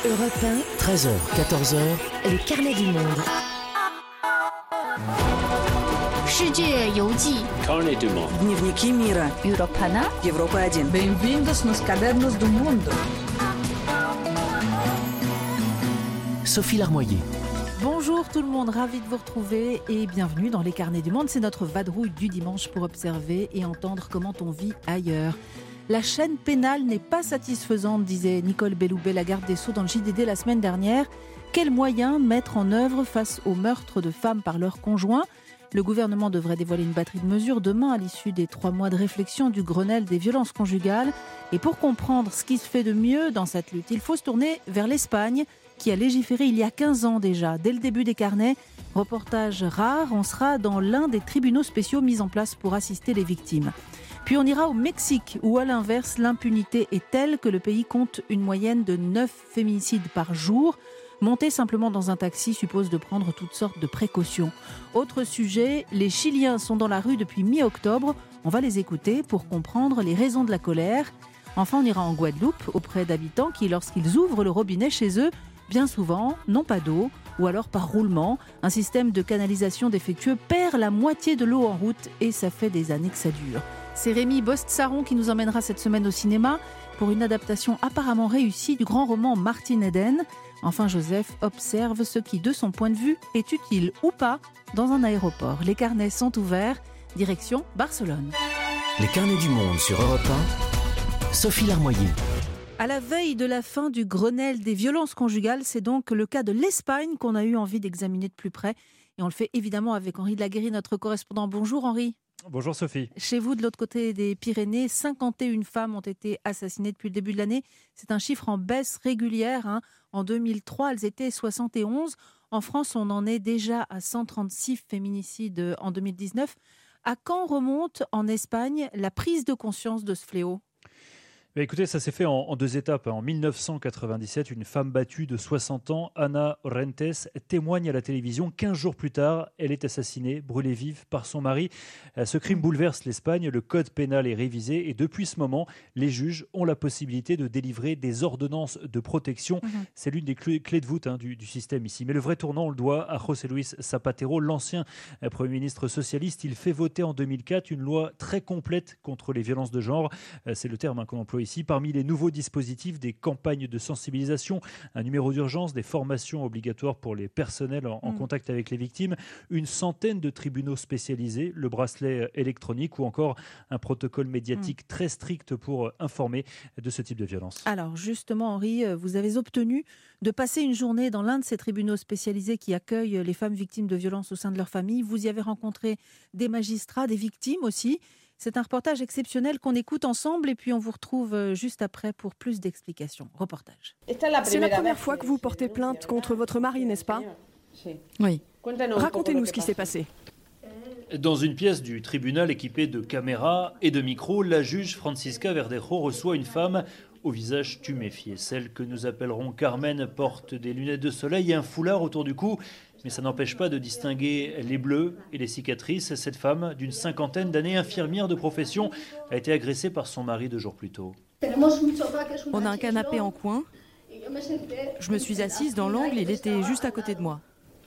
Europe 1, 13h, 14h, le carnet du monde. 世界游记 Carnet du monde. Dnevniki mira. Europe 1 Европа 1. Bem-vindos nos cadernos do mundo. Sophie Larmoyer. Bonjour tout le monde, ravi de vous retrouver et bienvenue dans les carnets du monde. C'est notre vadrouille du dimanche pour observer et entendre comment on vit ailleurs. La chaîne pénale n'est pas satisfaisante, disait Nicole Belloubet, la garde des Sceaux, dans le JDD la semaine dernière. Quels moyens mettre en œuvre face aux meurtres de femmes par leurs conjoints ? Le gouvernement devrait dévoiler une batterie de mesures demain à l'issue des 3 mois de réflexion du Grenelle des violences conjugales. Et pour comprendre ce qui se fait de mieux dans cette lutte, il faut se tourner vers l'Espagne, qui a légiféré il y a 15 ans déjà. Dès le début des carnets, reportage rare, on sera dans l'un des tribunaux spéciaux mis en place pour assister les victimes. Puis on ira au Mexique, où à l'inverse, l'impunité est telle que le pays compte une moyenne de 9 féminicides par jour. Monter simplement dans un taxi suppose de prendre toutes sortes de précautions. Autre sujet, les Chiliens sont dans la rue depuis mi-octobre. On va les écouter pour comprendre les raisons de la colère. Enfin, on ira en Guadeloupe, auprès d'habitants qui, lorsqu'ils ouvrent le robinet chez eux, bien souvent, n'ont pas d'eau, ou alors par roulement. Un système de canalisation défectueux perd la moitié de l'eau en route et ça fait des années que ça dure. C'est Rémi Bost-Saron qui nous emmènera cette semaine au cinéma pour une adaptation apparemment réussie du grand roman Martin Eden. Enfin, Joseph observe ce qui, de son point de vue, est utile ou pas dans un aéroport. Les carnets sont ouverts, direction Barcelone. Les carnets du monde sur Europe 1, Sophie Larmoyer. À la veille de la fin du Grenelle des violences conjugales, c'est donc le cas de l'Espagne qu'on a eu envie d'examiner de plus près. Et on le fait évidemment avec Henri de la Guérie, notre correspondant. Bonjour Henri. Bonjour Sophie. Chez vous, de l'autre côté des Pyrénées, 51 femmes ont été assassinées depuis le début de l'année. C'est un chiffre en baisse régulière. En 2003, elles étaient 71. En France, on en est déjà à 136 féminicides en 2019. À quand remonte en Espagne la prise de conscience de ce fléau ? Écoutez, ça s'est fait en 2 étapes. En 1997, une femme battue de 60 ans, Ana Rentes, témoigne à la télévision. 15 jours plus tard, elle est assassinée, brûlée vive par son mari. Ce crime bouleverse l'Espagne. Le code pénal est révisé et depuis ce moment, les juges ont la possibilité de délivrer des ordonnances de protection. C'est l'une des clés de voûte du système ici. Mais le vrai tournant, on le doit à José Luis Zapatero, l'ancien Premier ministre socialiste. Il fait voter en 2004 une loi très complète contre les violences de genre. C'est le terme qu'on emploie ici. Parmi les nouveaux dispositifs, des campagnes de sensibilisation, un numéro d'urgence, des formations obligatoires pour les personnels en contact avec les victimes, une centaine de tribunaux spécialisés, le bracelet électronique ou encore un protocole médiatique très strict pour informer de ce type de violence. Alors justement Henri, vous avez obtenu de passer une journée dans l'un de ces tribunaux spécialisés qui accueillent les femmes victimes de violences au sein de leur famille. Vous y avez rencontré des magistrats, des victimes aussi. C'est un reportage exceptionnel qu'on écoute ensemble et puis on vous retrouve juste après pour plus d'explications. Reportage. C'est la première fois que vous portez plainte contre votre mari, n'est-ce pas ? Oui. Racontez-nous ce qui s'est passé. Dans une pièce du tribunal équipée de caméras et de micros, la juge Francisca Verdejo reçoit une femme au visage tuméfié. Celle que nous appellerons Carmen porte des lunettes de soleil et un foulard autour du cou. Mais ça n'empêche pas de distinguer les bleus et les cicatrices. Cette femme, d'une 50aine d'années, infirmière de profession, a été agressée par son mari 2 jours plus tôt. On a un canapé en coin. Je me suis assise dans l'angle, il était juste à côté de moi.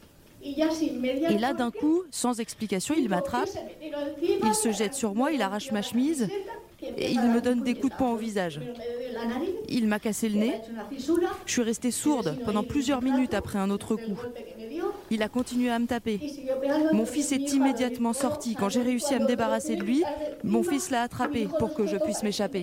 Et là, d'un coup, sans explication, il m'attrape. Il se jette sur moi, il arrache ma chemise et il me donne des coups de poing au visage. Il m'a cassé le nez. Je suis restée sourde pendant plusieurs minutes après un autre coup. Il a continué à me taper. Mon fils est immédiatement sorti. Quand j'ai réussi à me débarrasser de lui, mon fils l'a attrapé pour que je puisse m'échapper.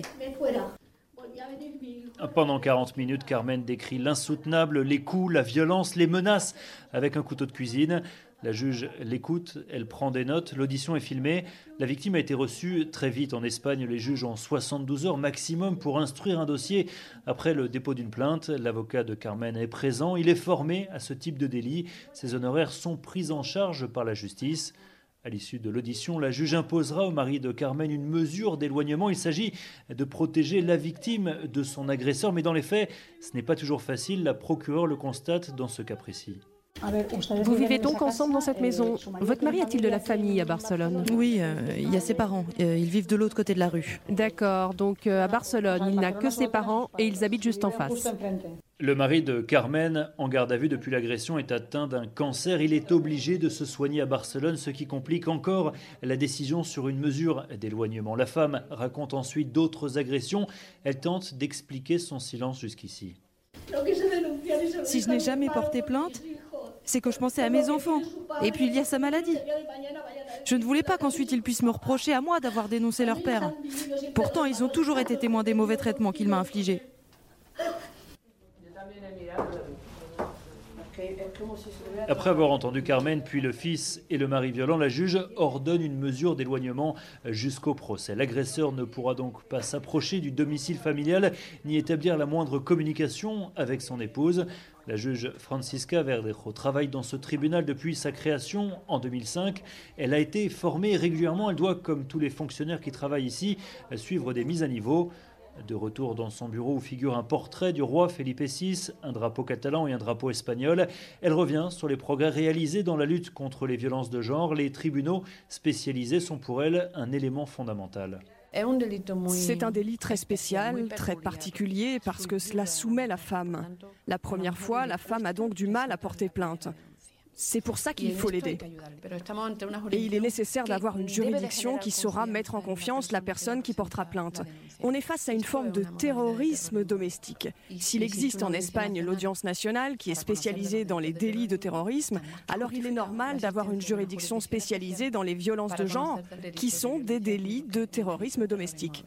Pendant 40 minutes, Carmen décrit l'insoutenable, les coups, la violence, les menaces avec un couteau de cuisine. La juge l'écoute, elle prend des notes, l'audition est filmée. La victime a été reçue très vite. En Espagne, les juges ont 72 heures maximum pour instruire un dossier. Après le dépôt d'une plainte, l'avocat de Carmen est présent. Il est formé à ce type de délit. Ses honoraires sont pris en charge par la justice. À l'issue de l'audition, la juge imposera au mari de Carmen une mesure d'éloignement. Il s'agit de protéger la victime de son agresseur. Mais dans les faits, ce n'est pas toujours facile. La procureure le constate dans ce cas précis. Vous vivez donc ensemble dans cette maison. Votre mari a-t-il de la famille à Barcelone ? Oui, il y a ses parents. Ils vivent de l'autre côté de la rue. D'accord, donc à Barcelone, il n'a que ses parents et ils habitent juste en face. Le mari de Carmen, en garde à vue depuis l'agression, est atteint d'un cancer. Il est obligé de se soigner à Barcelone, ce qui complique encore la décision sur une mesure d'éloignement. La femme raconte ensuite d'autres agressions. Elle tente d'expliquer son silence jusqu'ici. Si je n'ai jamais porté plainte, c'est que je pensais à mes enfants. Et puis il y a sa maladie. Je ne voulais pas qu'ensuite ils puissent me reprocher à moi d'avoir dénoncé leur père. Pourtant, ils ont toujours été témoins des mauvais traitements qu'il m'a infligés. Après avoir entendu Carmen, puis le fils et le mari violent, la juge ordonne une mesure d'éloignement jusqu'au procès. L'agresseur ne pourra donc pas s'approcher du domicile familial ni établir la moindre communication avec son épouse. La juge Francisca Verdejo travaille dans ce tribunal depuis sa création en 2005. Elle a été formée régulièrement. Elle doit, comme tous les fonctionnaires qui travaillent ici, suivre des mises à niveau. De retour dans son bureau où figure un portrait du roi Felipe VI, un drapeau catalan et un drapeau espagnol, elle revient sur les progrès réalisés dans la lutte contre les violences de genre. Les tribunaux spécialisés sont pour elle un élément fondamental. C'est un délit très spécial, très particulier, parce que cela soumet la femme. La première fois, la femme a donc du mal à porter plainte. C'est pour ça qu'il faut l'aider. Et il est nécessaire d'avoir une juridiction qui saura mettre en confiance la personne qui portera plainte. On est face à une forme de terrorisme domestique. S'il existe en Espagne l'audience nationale qui est spécialisée dans les délits de terrorisme, alors il est normal d'avoir une juridiction spécialisée dans les violences de genre qui sont des délits de terrorisme domestique.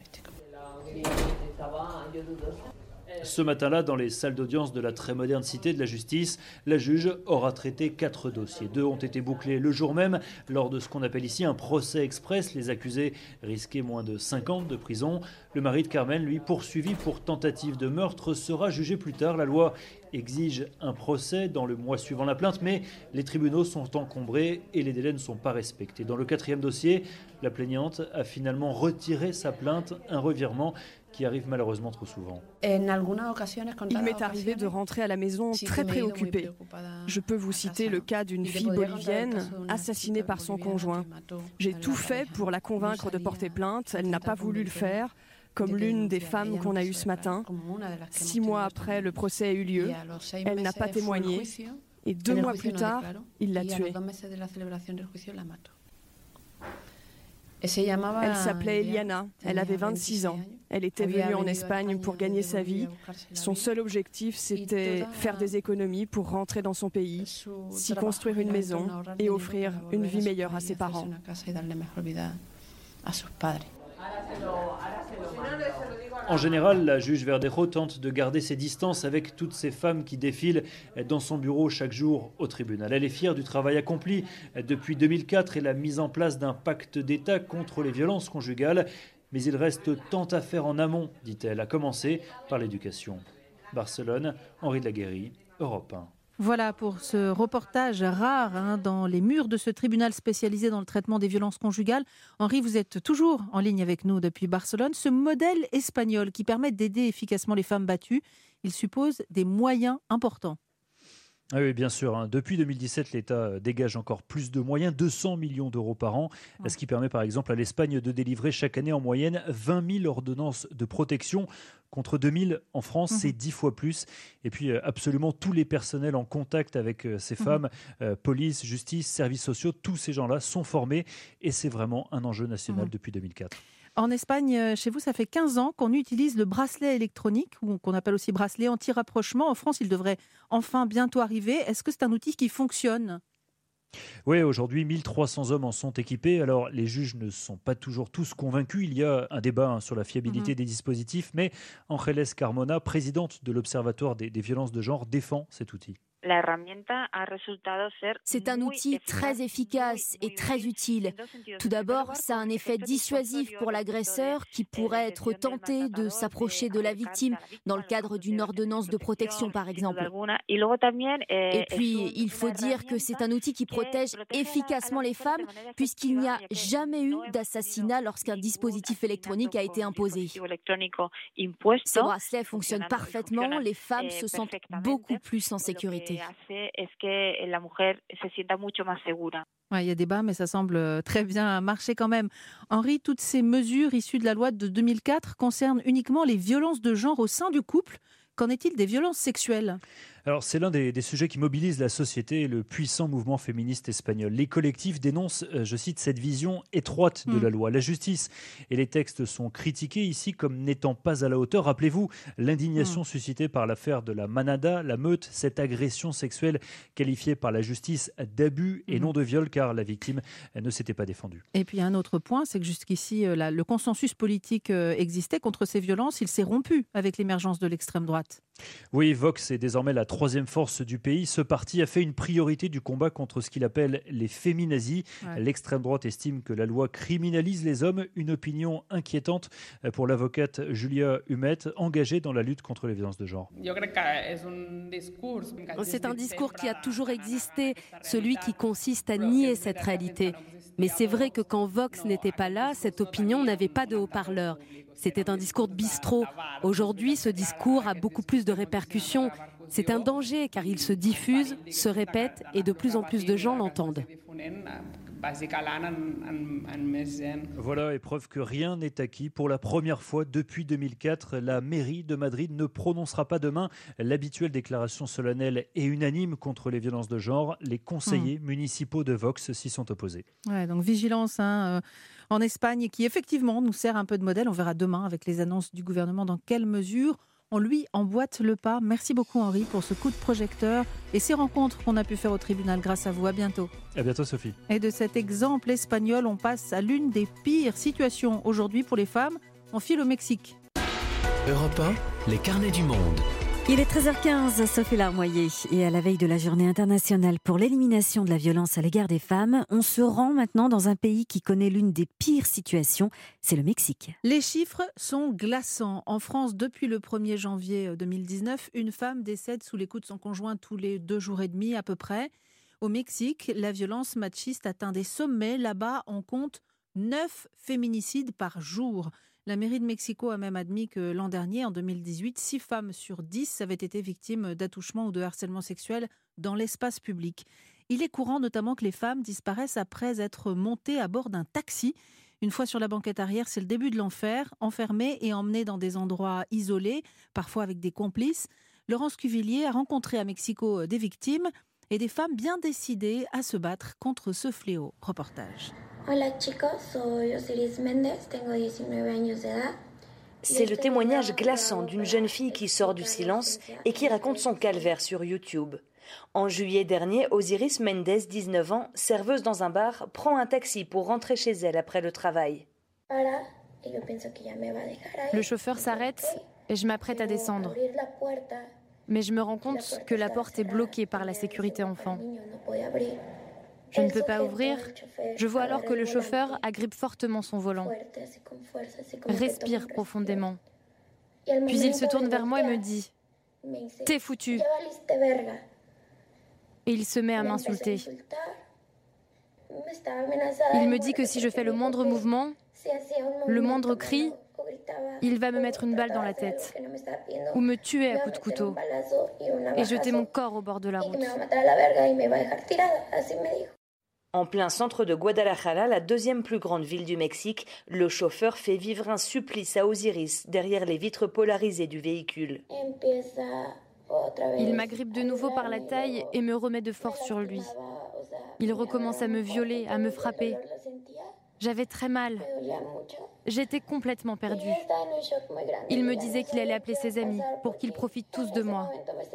Ce matin-là, dans les salles d'audience de la très moderne cité de la justice, la juge aura traité 4 dossiers. 2 ont été bouclés le jour même, lors de ce qu'on appelle ici un procès express. Les accusés risquaient moins de 5 ans de prison. Le mari de Carmen, lui, poursuivi pour tentative de meurtre, sera jugé plus tard. La loi exige un procès dans le mois suivant la plainte, mais les tribunaux sont encombrés et les délais ne sont pas respectés. Dans le 4e dossier, la plaignante a finalement retiré sa plainte, un revirement qui arrive malheureusement trop souvent. Il m'est arrivé de rentrer à la maison très préoccupée. Je peux vous citer le cas d'une fille bolivienne assassinée par son conjoint. J'ai tout fait pour la convaincre de porter plainte. Elle n'a pas voulu le faire, comme l'une des femmes qu'on a eues ce matin. 6 mois après, le procès a eu lieu. Elle n'a pas témoigné. Et 2 mois plus tard, il l'a tuée. Elle s'appelait Eliana, elle avait 26 ans. Elle était venue en Espagne pour gagner sa vie. Son seul objectif, c'était faire des économies pour rentrer dans son pays, s'y construire une maison et offrir une vie meilleure à ses parents. En général, la juge Verdejo tente de garder ses distances avec toutes ces femmes qui défilent dans son bureau chaque jour au tribunal. Elle est fière du travail accompli depuis 2004 et la mise en place d'un pacte d'État contre les violences conjugales. Mais il reste tant à faire en amont, dit-elle, à commencer par l'éducation. Barcelone, Henri de la Guérie, Europe 1. Voilà pour ce reportage rare dans les murs de ce tribunal spécialisé dans le traitement des violences conjugales. Henri, vous êtes toujours en ligne avec nous depuis Barcelone. Ce modèle espagnol qui permet d'aider efficacement les femmes battues, il suppose des moyens importants. Ah oui, bien sûr. Depuis 2017, l'État dégage encore plus de moyens, 200 millions d'euros par an, ce qui permet par exemple à l'Espagne de délivrer chaque année en moyenne 20 000 ordonnances de protection contre 2 000 en France, c'est 10 fois plus. Et puis absolument tous les personnels en contact avec ces femmes, police, justice, services sociaux, tous ces gens-là sont formés et c'est vraiment un enjeu national depuis 2004. En Espagne, chez vous, ça fait 15 ans qu'on utilise le bracelet électronique, ou qu'on appelle aussi bracelet anti-rapprochement. En France, il devrait enfin bientôt arriver. Est-ce que c'est un outil qui fonctionne ? Oui, aujourd'hui, 1300 hommes en sont équipés. Alors, les juges ne sont pas toujours tous convaincus. Il y a un débat sur la fiabilité des dispositifs, mais Ángeles Carmona, présidente de l'Observatoire des violences de genre, défend cet outil. C'est un outil très efficace et très utile. Tout d'abord, ça a un effet dissuasif pour l'agresseur qui pourrait être tenté de s'approcher de la victime dans le cadre d'une ordonnance de protection, par exemple. Et puis, il faut dire que c'est un outil qui protège efficacement les femmes puisqu'il n'y a jamais eu d'assassinat lorsqu'un dispositif électronique a été imposé. Ces bracelets fonctionnent parfaitement, les femmes se sentent beaucoup plus en sécurité. Il y a débat, mais ça semble très bien marcher quand même. Henri, toutes ces mesures issues de la loi de 2004 concernent uniquement les violences de genre au sein du couple. Qu'en est-il des violences sexuelles ? Alors, c'est l'un des sujets qui mobilise la société et le puissant mouvement féministe espagnol. Les collectifs dénoncent, je cite, cette vision étroite de la loi. La justice et les textes sont critiqués ici comme n'étant pas à la hauteur. Rappelez-vous l'indignation suscitée par l'affaire de la Manada, la meute, cette agression sexuelle qualifiée par la justice d'abus et non de viol car la victime ne s'était pas défendue. Et puis un autre point, c'est que jusqu'ici, le consensus politique existait contre ces violences. Il s'est rompu avec l'émergence de l'extrême droite. Oui, Vox est désormais la troisième force du pays. Ce parti a fait une priorité du combat contre ce qu'il appelle les féminazis. Ouais. L'extrême droite estime que la loi criminalise les hommes, une opinion inquiétante pour l'avocate Julia Humet, engagée dans la lutte contre les violences de genre. C'est un discours qui a toujours existé, celui qui consiste à nier cette réalité. Mais c'est vrai que quand Vox n'était pas là, cette opinion n'avait pas de haut-parleur. C'était un discours de bistrot. Aujourd'hui, ce discours a beaucoup plus de répercussions. C'est un danger car il se diffuse, se répète et de plus en plus de gens l'entendent. Voilà, et preuve que rien n'est acquis. Pour la première fois depuis 2004, la mairie de Madrid ne prononcera pas demain l'habituelle déclaration solennelle et unanime contre les violences de genre. Les conseillers municipaux de Vox s'y sont opposés. Ouais, donc vigilance en Espagne, qui effectivement nous sert un peu de modèle. On verra demain avec les annonces du gouvernement dans quelle mesure on lui emboîte le pas. Merci beaucoup Henri pour ce coup de projecteur et ces rencontres qu'on a pu faire au tribunal grâce à vous. À bientôt. À bientôt Sophie. Et de cet exemple espagnol, on passe à l'une des pires situations aujourd'hui pour les femmes en file au Mexique. Europe 1, les carnets du monde. Il est 13h15, Sophie Larmoyer, et à la veille de la journée internationale pour l'élimination de la violence à l'égard des femmes, on se rend maintenant dans un pays qui connaît l'une des pires situations, c'est le Mexique. Les chiffres sont glaçants. En France, depuis le 1er janvier 2019, une femme décède sous les coups de son conjoint tous les 2 jours et demi à peu près. Au Mexique, la violence machiste atteint des sommets. Là-bas, on compte 9 féminicides par jour. La mairie de Mexico a même admis que l'an dernier, en 2018, 6 femmes sur 10 avaient été victimes d'attouchement ou de harcèlement sexuel dans l'espace public. Il est courant notamment que les femmes disparaissent après être montées à bord d'un taxi. Une fois sur la banquette arrière, c'est le début de l'enfer, enfermées et emmenées dans des endroits isolés, parfois avec des complices. Laurence Cuvillier a rencontré à Mexico des victimes et des femmes bien décidées à se battre contre ce fléau. Reportage. Hola chicos, soy Osiris Méndez, tengo 19 años de edad. C'est le témoignage glaçant d'une jeune fille qui sort du silence et qui raconte son calvaire sur YouTube. En juillet dernier, Osiris Méndez, 19 ans, serveuse dans un bar, prend un taxi pour rentrer chez elle après le travail. Le chauffeur s'arrête et je m'apprête à descendre. Mais je me rends compte que la porte est bloquée par la sécurité enfant. Je ne peux pas ouvrir. Je vois alors que le chauffeur agrippe fortement son volant. Respire profondément. Puis il se tourne vers moi et me dit « T'es foutu !» Et il se met à m'insulter. Il me dit que si je fais le moindre mouvement, le moindre cri, il va me mettre une balle dans la tête ou me tuer à coups de couteau et jeter mon corps au bord de la route. En plein centre de Guadalajara, la deuxième plus grande ville du Mexique, le chauffeur fait vivre un supplice à Osiris derrière les vitres polarisées du véhicule. Il m'agrippe de nouveau par la taille et me remet de force sur lui. Il recommence à me violer, à me frapper. J'avais très mal. J'étais complètement perdue. Il me disait qu'il allait appeler ses amis pour qu'ils profitent tous de moi.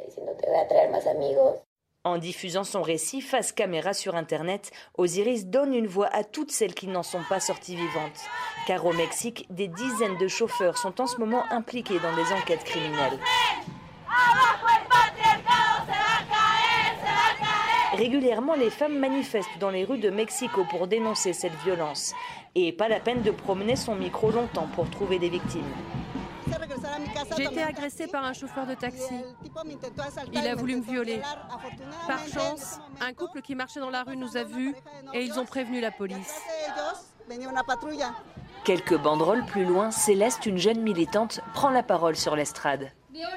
En diffusant son récit face caméra sur Internet, Osiris donne une voix à toutes celles qui n'en sont pas sorties vivantes. Car au Mexique, des dizaines de chauffeurs sont en ce moment impliqués dans des enquêtes criminelles. Régulièrement, les femmes manifestent dans les rues de Mexico pour dénoncer cette violence. Et pas la peine de promener son micro longtemps pour trouver des victimes. J'ai été agressée par un chauffeur de taxi. Il a voulu me violer. Par chance, un couple qui marchait dans la rue nous a vus et ils ont prévenu la police. Quelques banderoles plus loin, Céleste, une jeune militante, prend la parole sur l'estrade.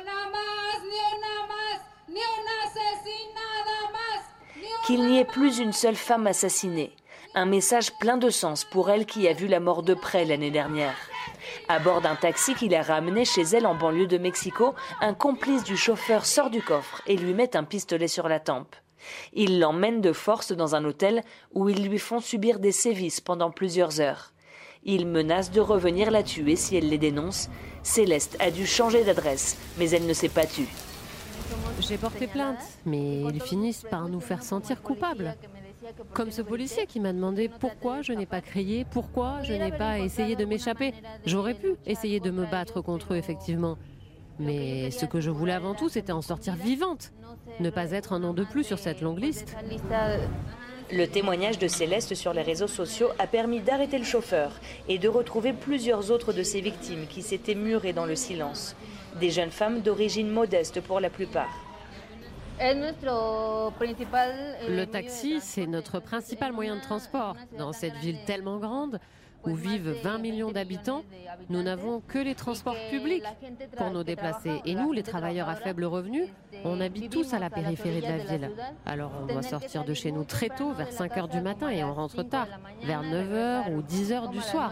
Qu'il n'y ait plus une seule femme assassinée. Un message plein de sens pour elle qui a vu la mort de près l'année dernière. À bord d'un taxi qui l'a ramené chez elle en banlieue de Mexico, un complice du chauffeur sort du coffre et lui met un pistolet sur la tempe. Ils l'emmènent de force dans un hôtel où ils lui font subir des sévices pendant plusieurs heures. Ils menacent de revenir la tuer si elle les dénonce. Céleste a dû changer d'adresse, mais elle ne s'est pas tue. J'ai porté plainte, mais ils finissent par nous faire sentir coupables. Comme ce policier qui m'a demandé pourquoi je n'ai pas crié, pourquoi je n'ai pas essayé de m'échapper. J'aurais pu essayer de me battre contre eux, effectivement. Mais ce que je voulais avant tout, c'était en sortir vivante. Ne pas être un nom de plus sur cette longue liste. Le témoignage de Céleste sur les réseaux sociaux a permis d'arrêter le chauffeur et de retrouver plusieurs autres de ses victimes qui s'étaient murées dans le silence. Des jeunes femmes d'origine modeste pour la plupart. Le taxi, c'est notre principal moyen de transport. Dans cette ville tellement grande, où vivent 20 millions d'habitants, nous n'avons que les transports publics pour nous déplacer. Et nous, les travailleurs à faible revenu, on habite tous à la périphérie de la ville. Alors on doit sortir de chez nous très tôt, vers 5 h du matin, et on rentre tard, vers 9 h ou 10 h du soir.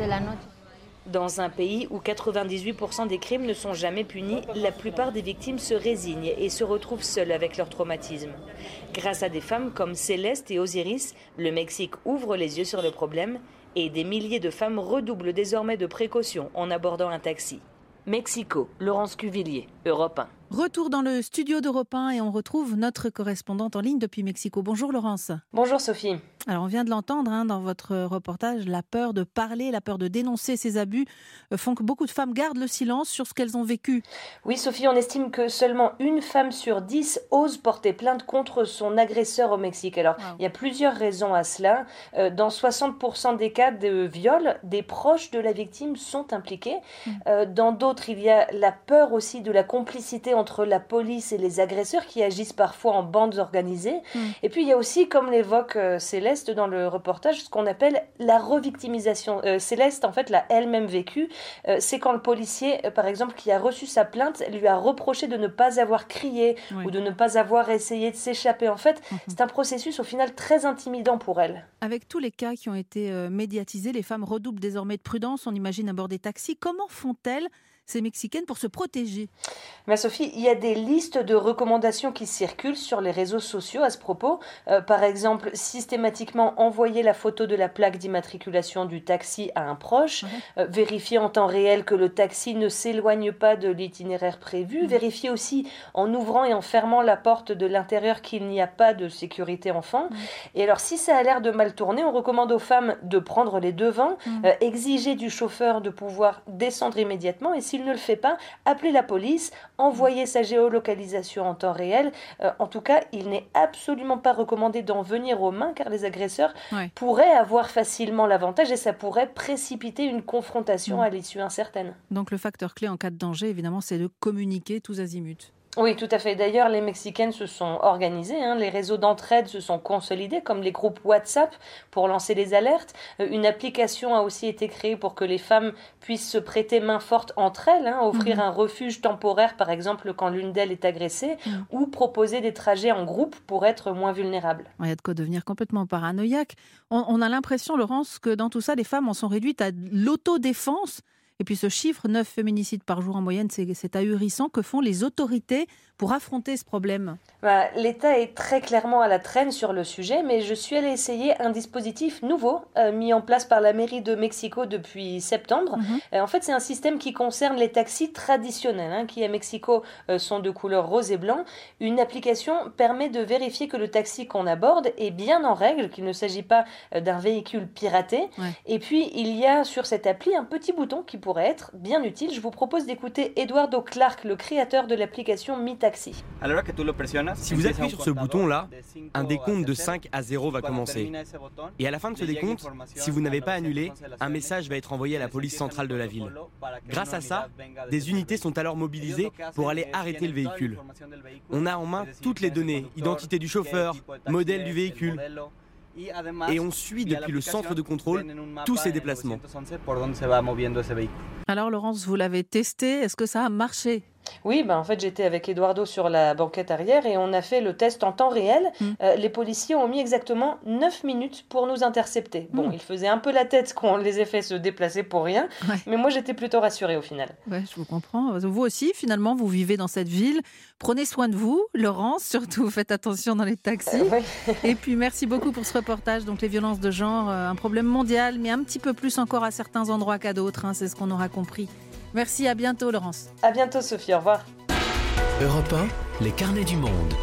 Dans un pays où 98% des crimes ne sont jamais punis, la plupart des victimes se résignent et se retrouvent seules avec leur traumatisme. Grâce à des femmes comme Céleste et Osiris, le Mexique ouvre les yeux sur le problème et des milliers de femmes redoublent désormais de précautions en abordant un taxi. Mexico, Laurence Cuvillier, Europe 1. Retour dans le studio d'Europe 1 et on retrouve notre correspondante en ligne depuis Mexico. Bonjour Laurence. Bonjour Sophie. Alors on vient de l'entendre dans votre reportage, la peur de parler, la peur de dénoncer ces abus font que beaucoup de femmes gardent le silence sur ce qu'elles ont vécu. Oui Sophie, on estime que seulement une femme sur 10 ose porter plainte contre son agresseur au Mexique. Alors il y a plusieurs raisons à cela. Dans 60% des cas de viol, des proches de la victime sont impliqués. Dans d'autres, il y a la peur aussi de la complicité entre la police et les agresseurs qui agissent parfois en bandes organisées. Et puis il y a aussi, comme l'évoque Céleste dans le reportage, ce qu'on appelle la revictimisation. Céleste, en fait, l'a elle-même vécu. C'est quand le policier, par exemple, qui a reçu sa plainte, lui a reproché de ne pas avoir crié ou de ne pas avoir essayé de s'échapper. En fait, c'est un processus au final très intimidant pour elle. Avec tous les cas qui ont été médiatisés, les femmes redoublent désormais de prudence, on imagine à bord des taxis. Comment font-elles ces Mexicaines pour se protéger? Sophie, il y a des listes de recommandations qui circulent sur les réseaux sociaux à ce propos. Par exemple, systématiquement envoyer la photo de la plaque d'immatriculation du taxi à un proche, vérifier en temps réel que le taxi ne s'éloigne pas de l'itinéraire prévu, vérifier aussi en ouvrant et en fermant la porte de l'intérieur qu'il n'y a pas de sécurité enfant. Et alors, si ça a l'air de mal tourner, on recommande aux femmes de prendre les devants, exiger du chauffeur de pouvoir descendre immédiatement et s'il ne le fait pas, appeler la police, envoyer sa géolocalisation en temps réel. En tout cas, il n'est absolument pas recommandé d'en venir aux mains car les agresseurs pourraient avoir facilement l'avantage et ça pourrait précipiter une confrontation à l'issue incertaine. Donc le facteur clé en cas de danger, évidemment, c'est de communiquer tous azimuts. Oui, tout à fait. D'ailleurs, les Mexicaines se sont organisées. Les réseaux d'entraide se sont consolidés, comme les groupes WhatsApp, pour lancer les alertes. Une application a aussi été créée pour que les femmes puissent se prêter main forte entre elles, offrir un refuge temporaire, par exemple, quand l'une d'elles est agressée, ou proposer des trajets en groupe pour être moins vulnérables. Il y a de quoi devenir complètement paranoïaque. On a l'impression, Laurence, que dans tout ça, les femmes en sont réduites à l'autodéfense. Et puis ce chiffre, 9 féminicides par jour en moyenne, c'est ahurissant. Que font les autorités pour affronter ce problème ? L'État est très clairement à la traîne sur le sujet, mais je suis allée essayer un dispositif nouveau mis en place par la mairie de Mexico depuis septembre. En fait, c'est un système qui concerne les taxis traditionnels, qui à Mexico sont de couleur rose et blanc. Une application permet de vérifier que le taxi qu'on aborde est bien en règle, qu'il ne s'agit pas d'un véhicule piraté. Et puis, il y a sur cette appli un petit bouton qui pourrait être bien utile. Je vous propose d'écouter Eduardo Clark, le créateur de l'application Mi Taxi. Si vous appuyez sur ce bouton-là, un décompte de 5 à 0 va commencer. Et à la fin de ce décompte, si vous n'avez pas annulé, un message va être envoyé à la police centrale de la ville. Grâce à ça, des unités sont alors mobilisées pour aller arrêter le véhicule. On a en main toutes les données, identité du chauffeur, modèle du véhicule. Et on suit depuis le centre de contrôle tous ces déplacements. Alors Laurence, vous l'avez testé, est-ce que ça a marché ? Oui, en fait, j'étais avec Eduardo sur la banquette arrière et on a fait le test en temps réel. Les policiers ont mis exactement 9 minutes pour nous intercepter. Bon, ils faisaient un peu la tête qu'on les ait fait se déplacer pour rien, mais moi, j'étais plutôt rassurée au final. Ouais, je vous comprends. Vous aussi, finalement, vous vivez dans cette ville. Prenez soin de vous, Laurence, surtout faites attention dans les taxis. Et puis, merci beaucoup pour ce reportage. Donc, les violences de genre, un problème mondial, mais un petit peu plus encore à certains endroits qu'à d'autres. C'est ce qu'on aura compris. Merci, à bientôt, Laurence. À bientôt, Sophie, au revoir. Europe 1, les carnets du monde.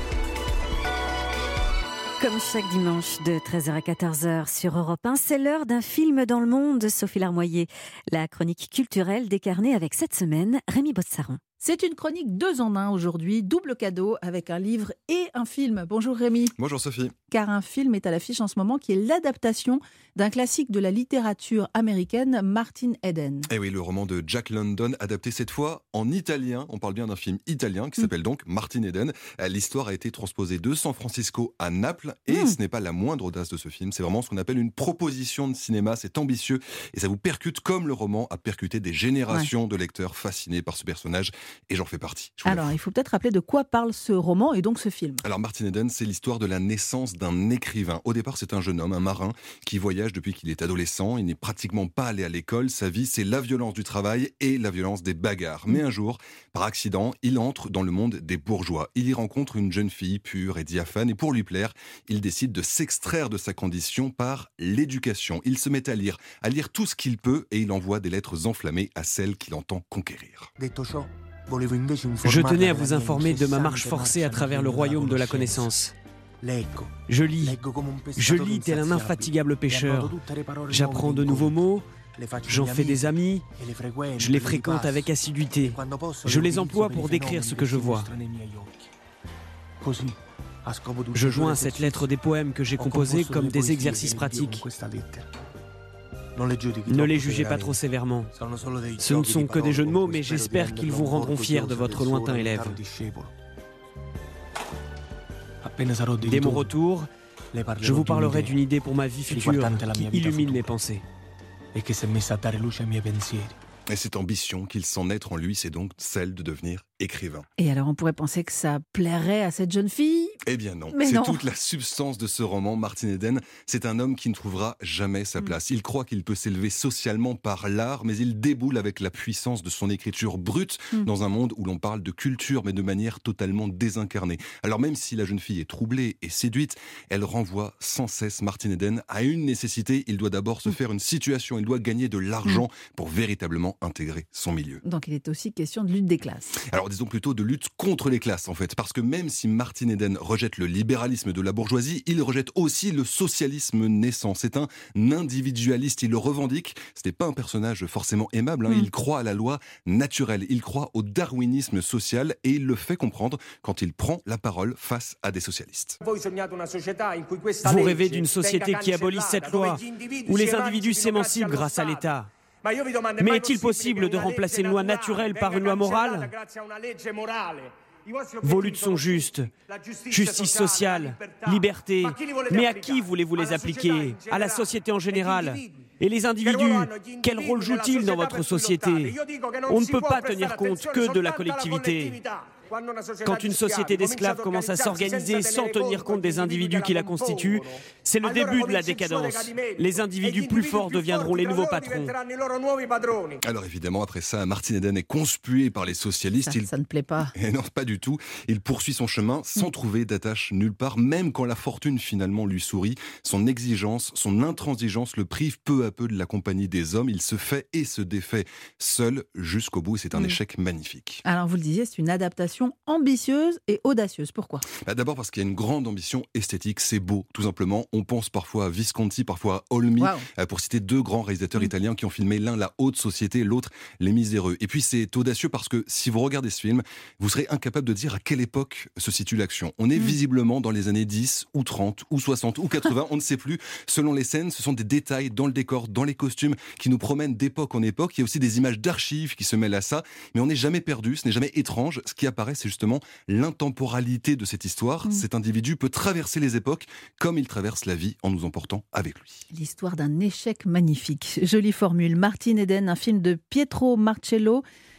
Comme chaque dimanche de 13h à 14h sur Europe 1, c'est l'heure d'un film dans le monde. Sophie Larmoyer, la chronique culturelle des carnets avec cette semaine, Rémi Botsaron. C'est une chronique 2 en 1 aujourd'hui, double cadeau avec un livre et un film. Bonjour Rémi. Bonjour Sophie. Car un film est à l'affiche en ce moment qui est l'adaptation d'un classique de la littérature américaine, Martin Eden. Et oui, le roman de Jack London, adapté cette fois en italien. On parle bien d'un film italien qui s'appelle donc Martin Eden. L'histoire a été transposée de San Francisco à Naples et ce n'est pas la moindre audace de ce film. C'est vraiment ce qu'on appelle une proposition de cinéma. C'est ambitieux et ça vous percute comme le roman a percuté des générations de lecteurs fascinés par ce personnage. Et j'en fais partie. Alors, il faut peut-être rappeler de quoi parle ce roman et donc ce film. Alors, Martin Eden, c'est l'histoire de la naissance d'un écrivain. Au départ, c'est un jeune homme, un marin, qui voyage depuis qu'il est adolescent. Il n'est pratiquement pas allé à l'école. Sa vie, c'est la violence du travail et la violence des bagarres. Mais un jour, par accident, il entre dans le monde des bourgeois. Il y rencontre une jeune fille pure et diaphane. Et pour lui plaire, il décide de s'extraire de sa condition par l'éducation. Il se met à lire tout ce qu'il peut et il envoie des lettres enflammées à celle qu'il entend conquérir. Je tenais à vous informer de ma marche forcée à travers le royaume de la connaissance. Je lis tel un infatigable pêcheur. J'apprends de nouveaux mots, j'en fais des amis, je les fréquente avec assiduité. Je les emploie pour décrire ce que je vois. Je joins à cette lettre des poèmes que j'ai composés comme des exercices pratiques. Ne les jugez pas trop sévèrement. Ce ne sont que des jeux de mots, mais j'espère qu'ils vous rendront fiers de votre lointain élève. Dès mon retour, je vous parlerai d'une idée pour ma vie future qui illumine mes pensées. Et cette ambition qu'il sent naître en lui, c'est donc celle de devenir écrivain. Et alors on pourrait penser que ça plairait à cette jeune fille ? Eh bien non, mais c'est toute la substance de ce roman. Martin Eden, c'est un homme qui ne trouvera jamais sa place. Il croit qu'il peut s'élever socialement par l'art, mais il déboule avec la puissance de son écriture brute dans un monde où l'on parle de culture, mais de manière totalement désincarnée. Alors même si la jeune fille est troublée et séduite, elle renvoie sans cesse Martin Eden à une nécessité. Il doit d'abord se faire une situation, il doit gagner de l'argent pour véritablement intégrer son milieu. Donc il est aussi question de lutte des classes. Alors disons plutôt de lutte contre les classes en fait, parce que même si Martin Eden rejette le libéralisme de la bourgeoisie, il rejette aussi le socialisme naissant. C'est un individualiste, il le revendique. Ce n'est pas un personnage forcément aimable, il croit à la loi naturelle, il croit au darwinisme social et il le fait comprendre quand il prend la parole face à des socialistes. Vous rêvez d'une société qui abolisse cette loi, où les individus s'émancipent grâce à l'État. Mais est-il possible de remplacer une loi naturelle par une loi morale ? Vos luttes sont justes, justice sociale, liberté. Mais à qui voulez-vous les appliquer ? À la société en général ? Et les individus, quel rôle jouent-ils dans votre société ? On ne peut pas tenir compte que de la collectivité. Quand une société d'esclaves commence à s'organiser sans tenir compte des individus qui la constituent, c'est le début de la décadence. Les individus plus forts deviendront les nouveaux patrons. Alors évidemment, après ça, Martin Eden est conspué par les socialistes. Ça ne plaît pas. Et non, pas du tout. Il poursuit son chemin sans trouver d'attache nulle part, même quand la fortune finalement lui sourit. Son exigence, son intransigeance le prive peu à peu de la compagnie des hommes. Il se fait et se défait seul jusqu'au bout. C'est un échec magnifique. Alors vous le disiez, c'est une adaptation ambitieuse et audacieuse. Pourquoi ? D'abord parce qu'il y a une grande ambition esthétique, c'est beau, tout simplement. On pense parfois à Visconti, parfois à Olmi, pour citer deux grands réalisateurs italiens qui ont filmé l'un la haute société, l'autre les miséreux. Et puis c'est audacieux parce que si vous regardez ce film, vous serez incapable de dire à quelle époque se situe l'action. On est visiblement dans les années 10 ou 30 ou 60 ou 80, on ne sait plus. Selon les scènes, ce sont des détails dans le décor, dans les costumes qui nous promènent d'époque en époque. Il y a aussi des images d'archives qui se mêlent à ça, mais on n'est jamais perdu, ce n'est jamais étrange. Ce qui apparaît, c'est justement l'intemporalité de cette histoire. Cet individu peut traverser les époques comme il traverse la vie en nous emportant avec lui. L'histoire d'un échec magnifique. Jolie formule. Martin Eden, un film de Pietro Marcello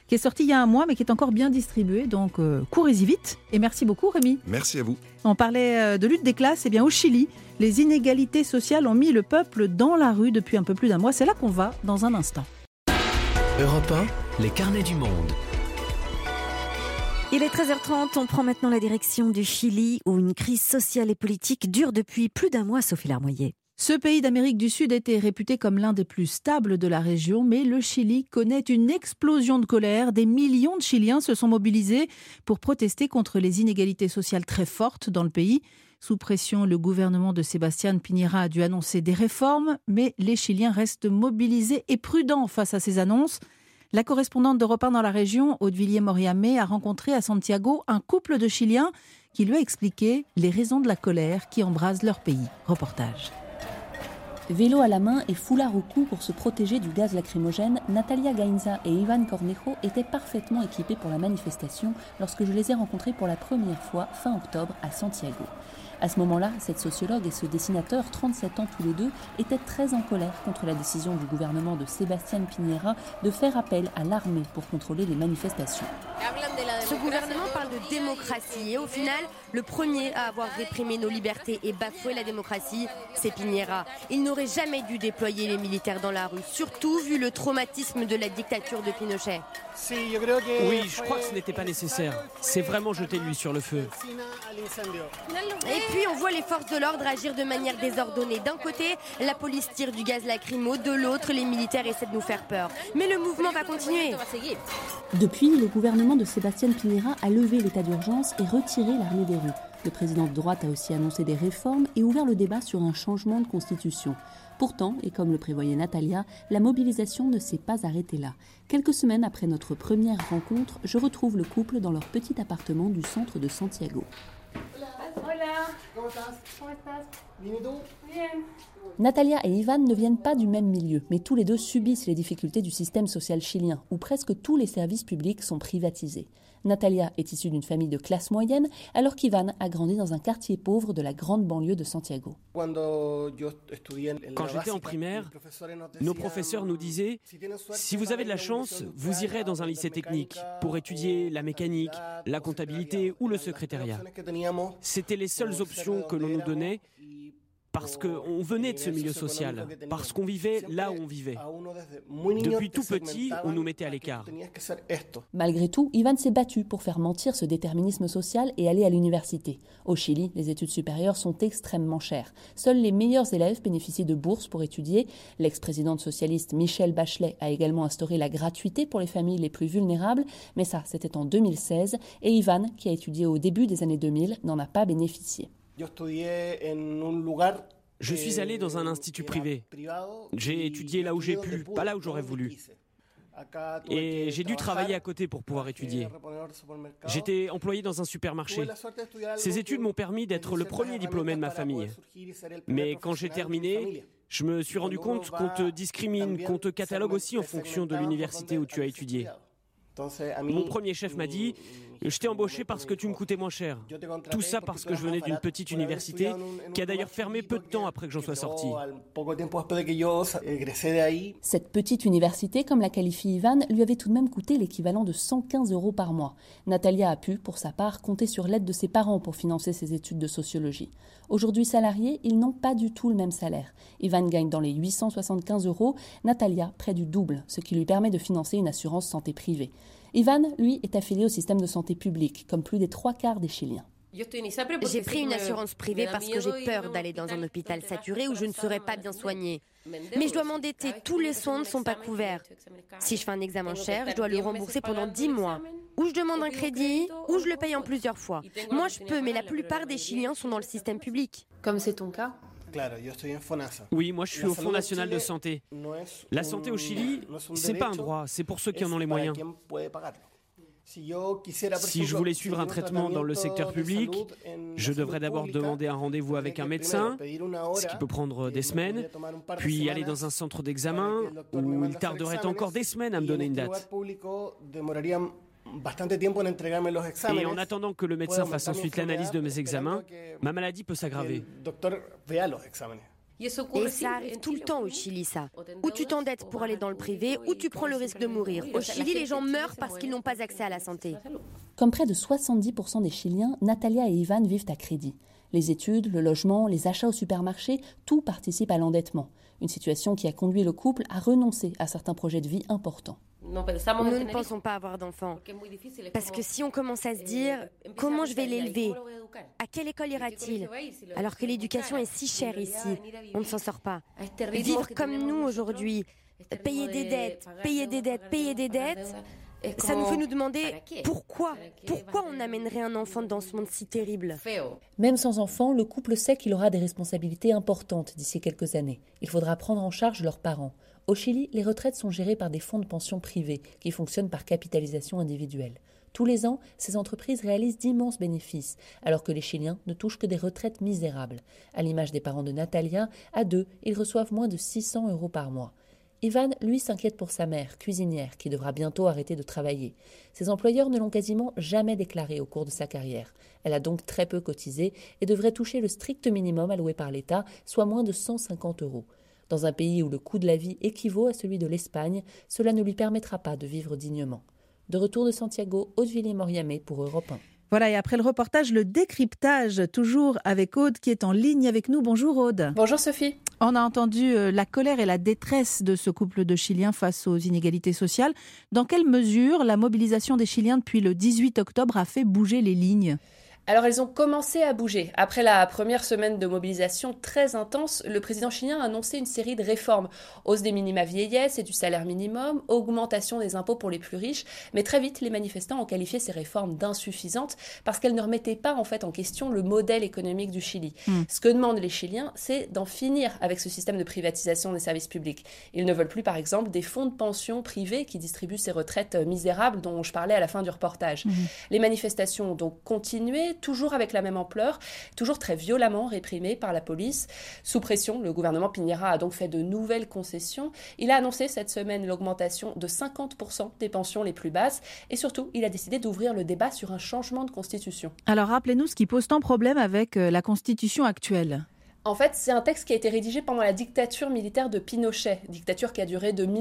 qui est sorti il y a un mois, mais qui est encore bien distribué. Donc, courez-y vite. Et merci beaucoup, Rémi. Merci à vous. On parlait de lutte des classes. Eh bien, au Chili, les inégalités sociales ont mis le peuple dans la rue depuis un peu plus d'un mois. C'est là qu'on va dans un instant. Europe 1, les carnets du monde. Il est 13h30, on prend maintenant la direction du Chili où une crise sociale et politique dure depuis plus d'un mois, Sophie Larmoyer. Ce pays d'Amérique du Sud était réputé comme l'un des plus stables de la région, mais le Chili connaît une explosion de colère. Des millions de Chiliens se sont mobilisés pour protester contre les inégalités sociales très fortes dans le pays. Sous pression, le gouvernement de Sebastián Piñera a dû annoncer des réformes, mais les Chiliens restent mobilisés et prudents face à ces annonces. La correspondante d'Europe 1 dans la région, Aude Villiers-Moriamé, a rencontré à Santiago un couple de Chiliens qui lui a expliqué les raisons de la colère qui embrase leur pays. Reportage. Vélo à la main et foulard au cou pour se protéger du gaz lacrymogène, Natalia Gainza et Iván Cornejo étaient parfaitement équipés pour la manifestation lorsque je les ai rencontrés pour la première fois fin octobre à Santiago. À ce moment-là, cette sociologue et ce dessinateur, 37 ans tous les deux, étaient très en colère contre la décision du gouvernement de Sebastián Piñera de faire appel à l'armée pour contrôler les manifestations. Ce gouvernement parle de démocratie et au final, le premier à avoir réprimé nos libertés et bafoué la démocratie, c'est Piñera. Il n'aurait jamais dû déployer les militaires dans la rue, surtout vu le traumatisme de la dictature de Pinochet. Oui, je crois que ce n'était pas nécessaire. C'est vraiment jeter de l'huile sur le feu. Et puis on voit les forces de l'ordre agir de manière désordonnée. D'un côté, la police tire du gaz lacrymo, de l'autre, les militaires essaient de nous faire peur. Mais le mouvement va continuer. Depuis, le gouvernement de Sebastián Piñera a levé l'état d'urgence et retiré l'armée des rues. Le président de droite a aussi annoncé des réformes et ouvert le débat sur un changement de constitution. Pourtant, et comme le prévoyait Natalia, la mobilisation ne s'est pas arrêtée là. Quelques semaines après notre première rencontre, je retrouve le couple dans leur petit appartement du centre de Santiago. Natalia et Iván ne viennent pas du même milieu, mais tous les deux subissent les difficultés du système social chilien, où presque tous les services publics sont privatisés. Natalia est issue d'une famille de classe moyenne, alors qu'Iván a grandi dans un quartier pauvre de la grande banlieue de Santiago. Quand j'étais en primaire, nos professeurs nous disaient « Si vous avez de la chance, vous irez dans un lycée technique pour étudier la mécanique, la comptabilité ou le secrétariat. » C'était les seules options que l'on nous donnait parce qu'on venait de ce milieu social, parce qu'on vivait là où on vivait. Depuis tout petit, on nous mettait à l'écart. Malgré tout, Iván s'est battu pour faire mentir ce déterminisme social et aller à l'université. Au Chili, les études supérieures sont extrêmement chères. Seuls les meilleurs élèves bénéficient de bourses pour étudier. L'ex-présidente socialiste Michelle Bachelet a également instauré la gratuité pour les familles les plus vulnérables, mais ça, c'était en 2016, et Iván, qui a étudié au début des années 2000, n'en a pas bénéficié. Je suis allé dans un institut privé. J'ai étudié là où j'ai pu, pas là où j'aurais voulu. Et j'ai dû travailler à côté pour pouvoir étudier. J'étais employé dans un supermarché. Ces études m'ont permis d'être le premier diplômé de ma famille. Mais quand j'ai terminé, je me suis rendu compte qu'on te discrimine, qu'on te catalogue aussi en fonction de l'université où tu as étudié. Mon premier chef m'a dit « Je t'ai embauché parce que tu me coûtais moins cher. » Tout ça parce que je venais d'une petite université qui a d'ailleurs fermé peu de temps après que j'en sois sorti. Cette petite université, comme la qualifie Iván, lui avait tout de même coûté l'équivalent de 115 € par mois. Natalia a pu, pour sa part, compter sur l'aide de ses parents pour financer ses études de sociologie. Aujourd'hui salariés, ils n'ont pas du tout le même salaire. Iván gagne dans les 875 €, Natalia près du double, ce qui lui permet de financer une assurance santé privée. Iván, lui, est affilié au système de santé publique, comme plus des 3/4 des Chiliens. J'ai pris une assurance privée parce que j'ai peur d'aller dans un hôpital saturé où je ne serai pas bien soignée. Mais je dois m'endetter, tous les soins ne sont pas couverts. Si je fais un examen cher, je dois le rembourser pendant 10 mois. Ou je demande un crédit, ou je le paye en plusieurs fois. Moi je peux, mais la plupart des Chiliens sont dans le système public. Comme c'est ton cas ? Oui, moi je suis au Fonds national de santé. La santé au Chili, c'est pas un droit, c'est pour ceux qui en ont les moyens. Si je voulais suivre un traitement dans le secteur public, je devrais d'abord demander un rendez-vous avec un médecin, ce qui peut prendre des semaines, puis aller dans un centre d'examen où il tarderait encore des semaines à me donner une date. Et en attendant que le médecin fasse ensuite l'analyse de mes examens, ma maladie peut s'aggraver. Et ça arrive tout le temps au Chili, ça. Ou tu t'endettes pour aller dans le privé, ou tu prends le risque de mourir. Au Chili, les gens meurent parce qu'ils n'ont pas accès à la santé. Comme près de 70% des Chiliens, Natalia et Ivan vivent à crédit. Les études, le logement, les achats au supermarché, tout participe à l'endettement. Une situation qui a conduit le couple à renoncer à certains projets de vie importants. Nous ne pensons pas avoir d'enfants. Parce que si on commence à se dire « Comment je vais l'élever ? À quelle école ira-t-il ?» Alors que l'éducation est si chère ici, on ne s'en sort pas. Vivre comme nous aujourd'hui, payer des dettes, ça nous fait nous demander pourquoi on amènerait un enfant dans ce monde si terrible. Même sans enfant, le couple sait qu'il aura des responsabilités importantes d'ici quelques années. Il faudra prendre en charge leurs parents. Au Chili, les retraites sont gérées par des fonds de pension privés qui fonctionnent par capitalisation individuelle. Tous les ans, ces entreprises réalisent d'immenses bénéfices, alors que les Chiliens ne touchent que des retraites misérables. À l'image des parents de Natalia, à deux, ils reçoivent moins de 600 € par mois. Ivan, lui, s'inquiète pour sa mère, cuisinière, qui devra bientôt arrêter de travailler. Ses employeurs ne l'ont quasiment jamais déclarée au cours de sa carrière. Elle a donc très peu cotisé et devrait toucher le strict minimum alloué par l'État, soit moins de 150 €. Dans un pays où le coût de la vie équivaut à celui de l'Espagne, cela ne lui permettra pas de vivre dignement. De retour de Santiago, Aude-Villiers-Moriamé pour Europe 1. Voilà, et après le reportage, le décryptage, toujours avec Aude qui est en ligne avec nous. Bonjour Aude. Bonjour Sophie. On a entendu la colère et la détresse de ce couple de Chiliens face aux inégalités sociales. Dans quelle mesure la mobilisation des Chiliens depuis le 18 octobre a fait bouger les lignes ? Alors elles ont commencé à bouger. Après la première semaine de mobilisation très intense, le président chilien a annoncé une série de réformes. Hausse des minima vieillesse et du salaire minimum, augmentation des impôts pour les plus riches. Mais très vite, les manifestants ont qualifié ces réformes d'insuffisantes parce qu'elles ne remettaient pas en fait en question le modèle économique du Chili. Ce que demandent les Chiliens, c'est d'en finir avec ce système de privatisation des services publics. Ils ne veulent plus par exemple des fonds de pension privés qui distribuent ces retraites misérables dont je parlais à la fin du reportage. Les manifestations ont donc continué, toujours avec la même ampleur, toujours très violemment réprimées par la police. Sous pression, le gouvernement Piñera a donc fait de nouvelles concessions. Il a annoncé cette semaine l'augmentation de 50% des pensions les plus basses et surtout, il a décidé d'ouvrir le débat sur un changement de constitution. Alors rappelez-nous ce qui pose tant problème avec la constitution actuelle. En fait, c'est un texte qui a été rédigé pendant la dictature militaire de Pinochet, dictature qui a duré de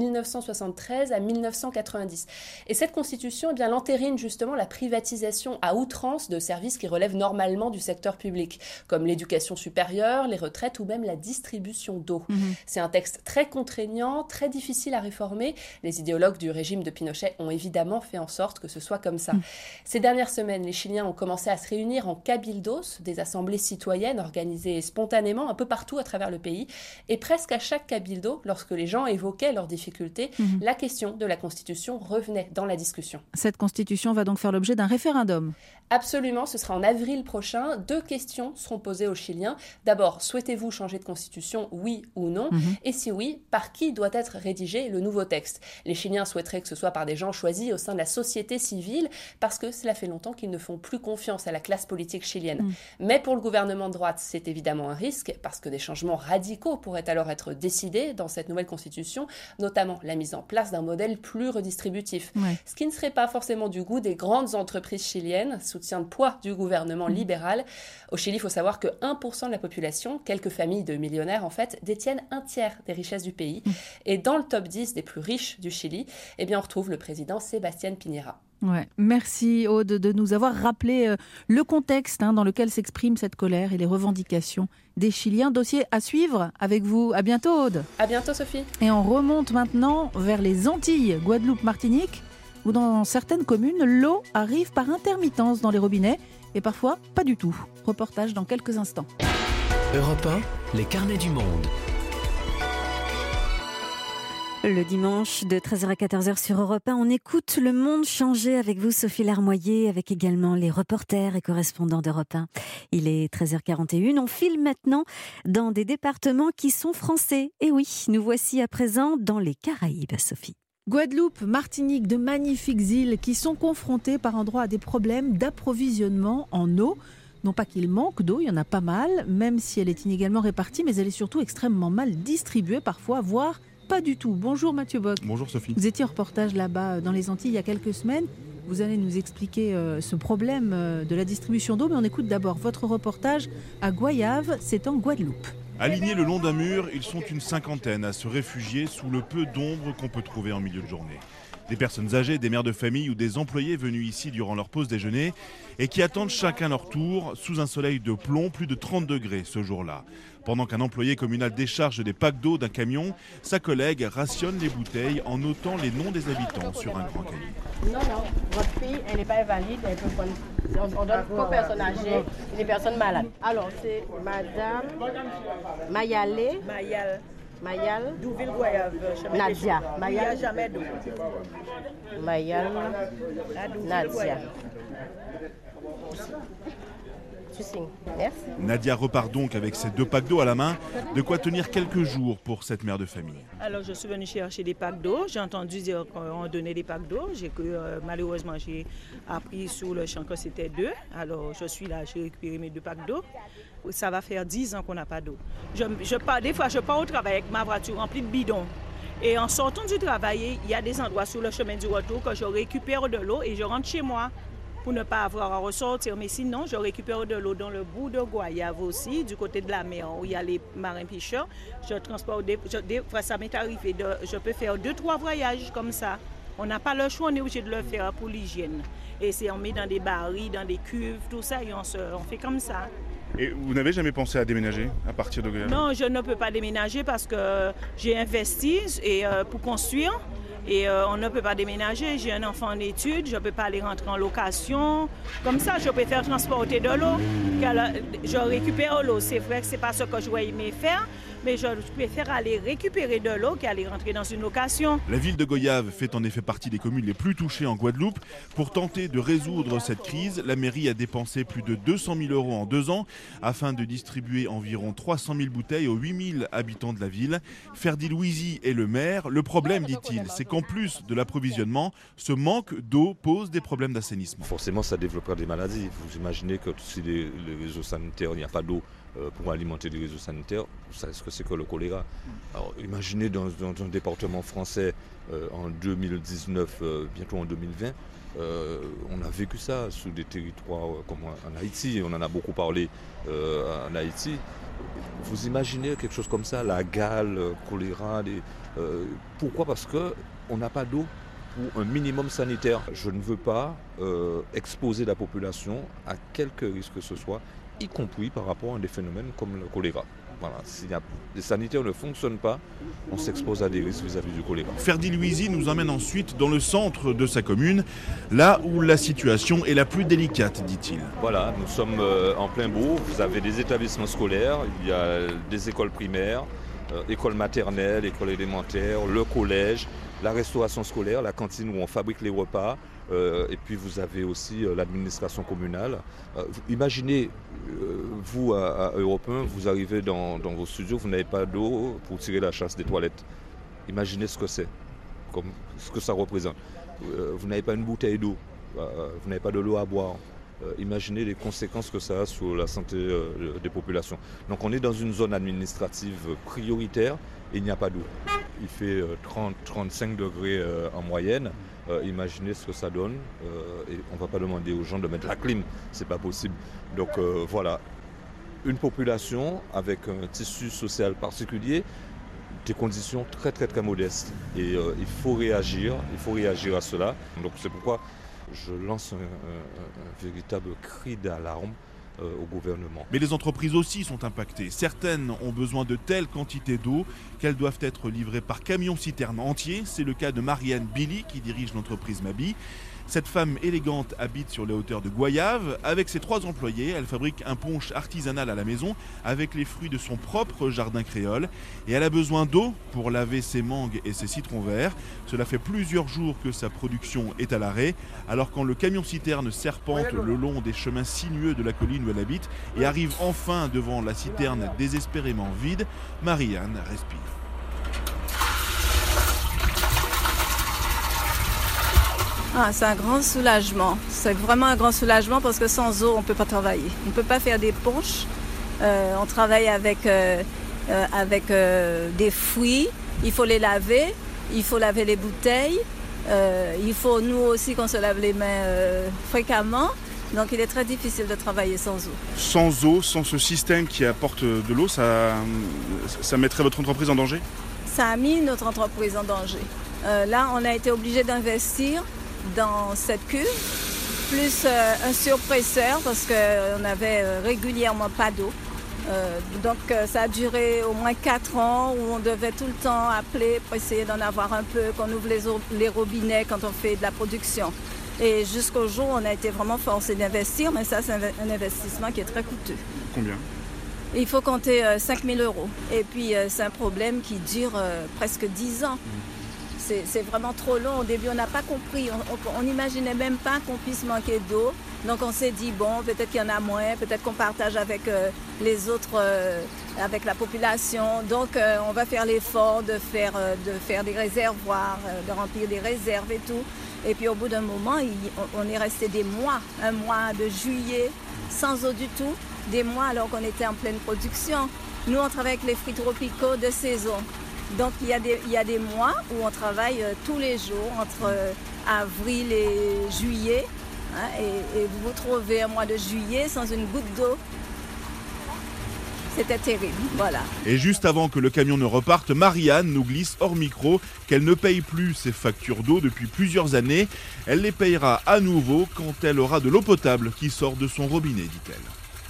1973 à 1990. Et cette constitution, eh bien, elle entérine justement la privatisation à outrance de services qui relèvent normalement du secteur public, comme l'éducation supérieure, les retraites ou même la distribution d'eau. C'est un texte très contraignant, très difficile à réformer. Les idéologues du régime de Pinochet ont évidemment fait en sorte que ce soit comme ça. Ces dernières semaines, les Chiliens ont commencé à se réunir en cabildos, des assemblées citoyennes organisées spontanément un peu partout à travers le pays. Et presque à chaque cabildo, lorsque les gens évoquaient leurs difficultés, la question de la Constitution revenait dans la discussion. Cette Constitution va donc faire l'objet d'un référendum. Absolument, ce sera en avril prochain. 2 questions seront posées aux Chiliens. D'abord, souhaitez-vous changer de Constitution, oui ou non ? Et si oui, par qui doit être rédigé le nouveau texte ? Les Chiliens souhaiteraient que ce soit par des gens choisis au sein de la société civile, parce que cela fait longtemps qu'ils ne font plus confiance à la classe politique chilienne. Mais pour le gouvernement de droite, c'est évidemment un risque, parce que des changements radicaux pourraient alors être décidés dans cette nouvelle constitution, notamment la mise en place d'un modèle plus redistributif. Ce qui ne serait pas forcément du goût des grandes entreprises chiliennes, soutien de poids du gouvernement libéral. Au Chili, il faut savoir que 1% de la population, quelques familles de millionnaires en fait, détiennent un tiers des richesses du pays. Et dans le top 10 des plus riches du Chili, eh bien, on retrouve le président Sebastián Piñera. Ouais. Merci Aude de nous avoir rappelé le contexte dans lequel s'exprime cette colère et les revendications des Chiliens. Dossier à suivre avec vous. À bientôt Aude. À bientôt Sophie. Et on remonte maintenant vers les Antilles, Guadeloupe, Martinique, où dans certaines communes, l'eau arrive par intermittence dans les robinets et parfois pas du tout. Reportage dans quelques instants. Europe 1, les carnets du monde. Le dimanche de 13h à 14h sur Europe 1, on écoute Le Monde changer avec vous, Sophie Larmoyer, avec également les reporters et correspondants d'Europe 1. Il est 13h41, on file maintenant dans des départements qui sont français. Et oui, nous voici à présent dans les Caraïbes, Sophie. Guadeloupe, Martinique, de magnifiques îles qui sont confrontées par endroits à des problèmes d'approvisionnement en eau. Non pas qu'il manque d'eau, il y en a pas mal, même si elle est inégalement répartie, mais elle est surtout extrêmement mal distribuée parfois, voire pas du tout. Bonjour Mathieu Bock. Bonjour Sophie. Vous étiez en reportage là-bas dans les Antilles il y a quelques semaines. Vous allez nous expliquer ce problème de la distribution d'eau, mais on écoute d'abord votre reportage à Goyave, c'est en Guadeloupe. Alignés le long d'un mur, ils sont une cinquantaine à se réfugier sous le peu d'ombre qu'on peut trouver en milieu de journée. Des personnes âgées, des mères de famille ou des employés venus ici durant leur pause déjeuner et qui attendent chacun leur tour sous un soleil de plomb, plus de 30 degrés ce jour-là. Pendant qu'un employé communal décharge des packs d'eau d'un camion, sa collègue rationne les bouteilles en notant les noms des habitants sur un grand cahier. Non, votre fille, elle n'est pas invalide, elle peut prendre. On donne qu'aux personnes âgées et les personnes malades. Alors, c'est Madame Mayal. Douville-Goyave. Nadia. Mayal. Jamais d'eau. Mayal. Nadia. Merci. Nadia repart donc avec ses 2 packs d'eau à la main, de quoi tenir quelques jours pour cette mère de famille. Alors je suis venue chercher des packs d'eau, j'ai entendu dire qu'on donnait des packs d'eau, malheureusement j'ai appris sur le champ que c'était 2, alors je suis là, j'ai récupéré mes 2 packs d'eau. Ça va faire 10 ans qu'on n'a pas d'eau. Des fois je pars au travail avec ma voiture remplie de bidons. Et en sortant du travail, il y a des endroits sur le chemin du retour que je récupère de l'eau et je rentre chez moi pour ne pas avoir à ressortir. Mais sinon, je récupère de l'eau dans le bout de Goyave aussi, du côté de la mer où il y a les marins pêcheurs. Je transporte des fois, ça m'est arrivé, je peux faire 2-3 voyages comme ça. On n'a pas le choix, on est obligé de le faire pour l'hygiène. Et on met dans des barils, dans des cuves, tout ça, et on fait comme ça. Et vous n'avez jamais pensé à déménager à partir de Goyave? Non, je ne peux pas déménager parce que j'ai investi pour construire. Et on ne peut pas déménager, j'ai un enfant en études, je ne peux pas aller rentrer en location. Comme ça, je préfère transporter de l'eau. Je récupère l'eau, c'est vrai que ce n'est pas ce que je aimé faire, mais je préfère aller récupérer de l'eau qu'aller rentrer dans une location. La ville de Goyave fait en effet partie des communes les plus touchées en Guadeloupe. Pour tenter de résoudre cette crise, la mairie a dépensé plus de 200 000 € en 2 ans afin de distribuer environ 300 000 bouteilles aux 8 000 habitants de la ville. Ferdi Louisi est le maire. Le problème, dit-il, c'est qu'en plus de l'approvisionnement, ce manque d'eau pose des problèmes d'assainissement. Forcément, ça développera des maladies. Vous imaginez que si les réseaux sanitaires, il n'y a pas d'eau pour alimenter les réseaux sanitaires, vous savez ce que c'est que le choléra. Alors imaginez dans un département français en 2019, bientôt en 2020, on a vécu ça sur des territoires comme en Haïti, on en a beaucoup parlé en Haïti. Vous imaginez quelque chose comme ça, la gale, choléra, pourquoi? Parce qu'on n'a pas d'eau pour un minimum sanitaire. Je ne veux pas exposer la population à quelque risque que ce soit, y compris par rapport à des phénomènes comme le choléra. Voilà, si les sanitaires ne fonctionnent pas, on s'expose à des risques vis-à-vis du choléra. Ferdi Louisi nous emmène ensuite dans le centre de sa commune, là où la situation est la plus délicate, dit-il. Voilà, nous sommes en plein bourg, vous avez des établissements scolaires, il y a des écoles primaires, écoles maternelles, écoles élémentaires, le collège, la restauration scolaire, la cantine où on fabrique les repas, et puis vous avez aussi l'administration communale. Imaginez, vous à Europe 1, vous arrivez dans vos studios, vous n'avez pas d'eau pour tirer la chasse des toilettes. Imaginez ce que c'est, ce que ça représente. Vous n'avez pas une bouteille d'eau, vous n'avez pas de l'eau à boire. Imaginez les conséquences que ça a sur la santé des populations. Donc on est dans une zone administrative prioritaire et il n'y a pas d'eau. Il fait 30-35 degrés en moyenne. Imaginez ce que ça donne. Et on ne va pas demander aux gens de mettre la clim, c'est pas possible. Donc voilà, une population avec un tissu social particulier, des conditions très très très modestes. Et il faut réagir à cela. Donc c'est pourquoi je lance un véritable cri d'alarme au gouvernement. Mais les entreprises aussi sont impactées. Certaines ont besoin de telles quantités d'eau qu'elles doivent être livrées par camion-citerne entier. C'est le cas de Marianne Billy qui dirige l'entreprise Mabi. Cette femme élégante habite sur les hauteurs de Goyave. Avec ses 3 employés, elle fabrique un punch artisanal à la maison avec les fruits de son propre jardin créole. Et elle a besoin d'eau pour laver ses mangues et ses citrons verts. Cela fait plusieurs jours que sa production est à l'arrêt. Alors quand le camion-citerne serpente le long des chemins sinueux de la colline où elle habite et arrive enfin devant la citerne désespérément vide, Marianne respire. C'est un grand soulagement. C'est vraiment un grand soulagement parce que sans eau, on ne peut pas travailler. On ne peut pas faire des punches. On travaille avec des fruits. Il faut les laver. Il faut laver les bouteilles. Il faut nous aussi qu'on se lave les mains fréquemment. Donc il est très difficile de travailler sans eau. Sans eau, sans ce système qui apporte de l'eau, ça mettrait votre entreprise en danger ? Ça a mis notre entreprise en danger. Là, on a été obligé d'investir dans cette cuve, plus un surpresseur parce qu'on n'avait régulièrement pas d'eau. Donc ça a duré au moins 4 ans où on devait tout le temps appeler pour essayer d'en avoir un peu, qu'on ouvre les robinets quand on fait de la production. Et jusqu'au jour où on a été vraiment forcé d'investir, mais ça c'est un investissement qui est très coûteux. Combien ? Il faut compter 5 000 €. Et puis c'est un problème qui dure presque 10 ans. C'est vraiment trop long. Au début, on n'a pas compris. On n'imaginait même pas qu'on puisse manquer d'eau. Donc on s'est dit, bon, peut-être qu'il y en a moins, peut-être qu'on partage avec les autres, avec la population. Donc on va faire l'effort de faire des réservoirs, de remplir des réserves et tout. Et puis au bout d'un moment, on est resté des mois, un mois de juillet, sans eau du tout, des mois alors qu'on était en pleine production. Nous, on travaille avec les fruits tropicaux de saison. Donc il y a des mois où on travaille tous les jours, entre avril et juillet. Hein, et vous vous trouvez un mois de juillet sans une goutte d'eau. C'était terrible, voilà. Et juste avant que le camion ne reparte, Marianne nous glisse hors micro qu'elle ne paye plus ses factures d'eau depuis plusieurs années. Elle les payera à nouveau quand elle aura de l'eau potable qui sort de son robinet, dit-elle.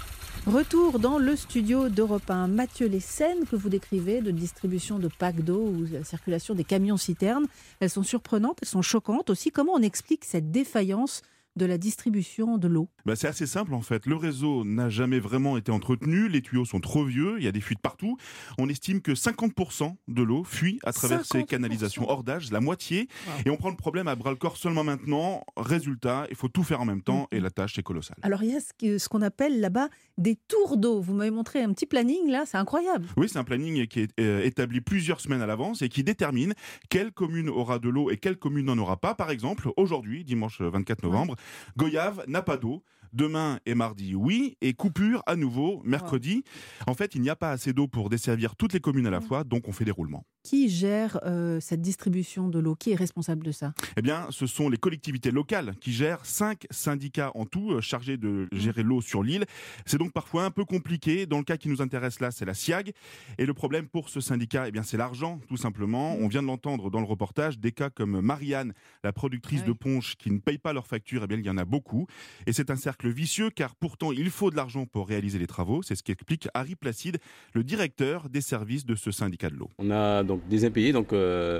Retour dans le studio d'Europe 1. Mathieu, les scènes que vous décrivez de distribution de packs d'eau ou la circulation des camions-citernes, elles sont surprenantes, elles sont choquantes aussi. Comment on explique cette défaillance de la distribution de l'eau ? C'est assez simple en fait. Le réseau n'a jamais vraiment été entretenu, les tuyaux sont trop vieux, il y a des fuites partout. On estime que 50% de l'eau fuit à travers ces canalisations hors d'âge, la moitié. Wow. Et on prend le problème à bras-le-corps seulement maintenant. Résultat, il faut tout faire en même temps et la tâche est colossale. Alors il y a ce qu'on appelle là-bas des tours d'eau. Vous m'avez montré un petit planning là, c'est incroyable. Oui, c'est un planning qui est établi plusieurs semaines à l'avance et qui détermine quelle commune aura de l'eau et quelle commune n'en aura pas. Par exemple, aujourd'hui, dimanche 24 novembre, Goyave n'a pas d'eau. Demain et mardi, oui, et coupure à nouveau mercredi. En fait, il n'y a pas assez d'eau pour desservir toutes les communes à la fois, donc on fait des roulements. Qui gère cette distribution de l'eau ? Qui est responsable de ça ? Eh bien, ce sont les collectivités locales qui gèrent 5 syndicats en tout, chargés de gérer l'eau sur l'île. C'est donc parfois un peu compliqué. Dans le cas qui nous intéresse là, c'est la SIAG. Et le problème pour ce syndicat, eh bien, c'est l'argent, tout simplement. On vient de l'entendre dans le reportage, des cas comme Marianne, la productrice de ponche, qui ne paye pas leurs factures, eh bien, il y en a beaucoup. Et c'est un cercle vicieux, car pourtant, il faut de l'argent pour réaliser les travaux. C'est ce qu'explique Harry Placide, le directeur des services de ce syndicat de l'eau. On a donc des impayés, donc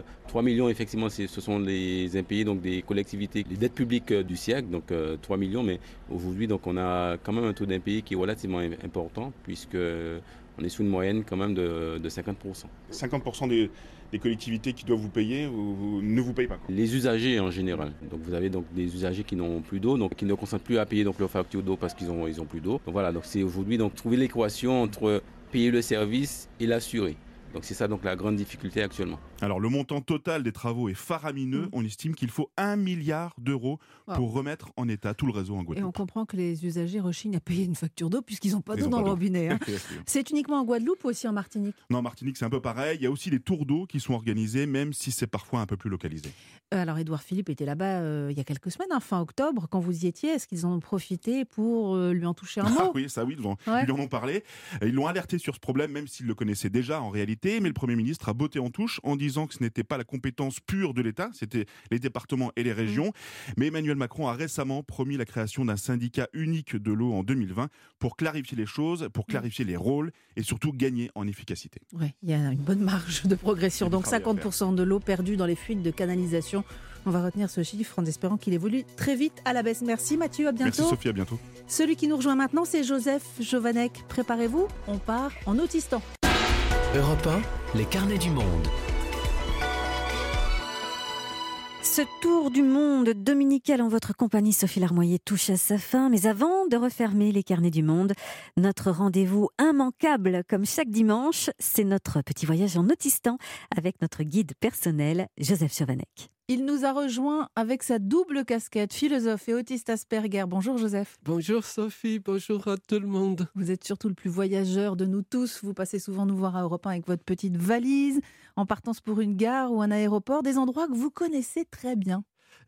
3 millions effectivement, ce sont les impayés donc des collectivités, les dettes publiques du SIAG, donc 3 millions, mais aujourd'hui donc on a quand même un taux d'impayés qui est relativement important, puisque on est sous une moyenne quand même de 50%. 50% des collectivités qui doivent vous payer ne vous payent pas, quoi. Les usagers en général. Donc vous avez donc des usagers qui n'ont plus d'eau, donc qui ne consentent plus à payer donc leur facture d'eau parce qu'ils ont plus d'eau. Donc voilà, donc c'est aujourd'hui donc trouver l'équation entre payer le service et l'assurer. Donc c'est ça donc la grande difficulté actuellement. Alors le montant total des travaux est faramineux. On estime qu'il faut 1 milliard d'euros pour remettre en état tout le réseau en Guadeloupe. Et on comprend que les usagers rechignent à payer une facture d'eau puisqu'ils n'ont pas d'eau dans le robinet. Hein. C'est uniquement en Guadeloupe ou aussi en Martinique ? Non, en Martinique c'est un peu pareil. Il y a aussi des tours d'eau qui sont organisés, même si c'est parfois un peu plus localisé. Alors Édouard Philippe était là-bas il y a quelques semaines, fin octobre, quand vous y étiez. Est-ce qu'ils en ont profité pour lui en toucher un mot ? Oui, ils lui en ont parlé. Ils l'ont alerté sur ce problème, même s'ils le connaissaient déjà en réalité. Mais le Premier ministre a botté en touche en disant que ce n'était pas la compétence pure de l'État, c'était les départements et les régions. Mais Emmanuel Macron a récemment promis la création d'un syndicat unique de l'eau en 2020 pour clarifier les choses, pour clarifier les rôles et surtout gagner en efficacité. Oui, il y a une bonne marge de progression. Donc 50% de l'eau perdue dans les fuites de canalisation. On va retenir ce chiffre en espérant qu'il évolue très vite à la baisse. Merci Mathieu, à bientôt. Merci Sophie, à bientôt. Celui qui nous rejoint maintenant, c'est Joseph Jovanec. Préparez-vous, on part en Autistan. Europe 1, les carnets du monde. Ce tour du monde dominical en votre compagnie, Sophie Larmoyer, touche à sa fin. Mais avant de refermer les carnets du monde, notre rendez-vous immanquable, comme chaque dimanche, c'est notre petit voyage en Autistan avec notre guide personnel, Joseph Jovanec. Il nous a rejoint avec sa double casquette, philosophe et autiste Asperger. Bonjour Joseph. Bonjour Sophie, bonjour à tout le monde. Vous êtes surtout le plus voyageur de nous tous. Vous passez souvent nous voir à Europe 1 avec votre petite valise, en partance pour une gare ou un aéroport, des endroits que vous connaissez très bien.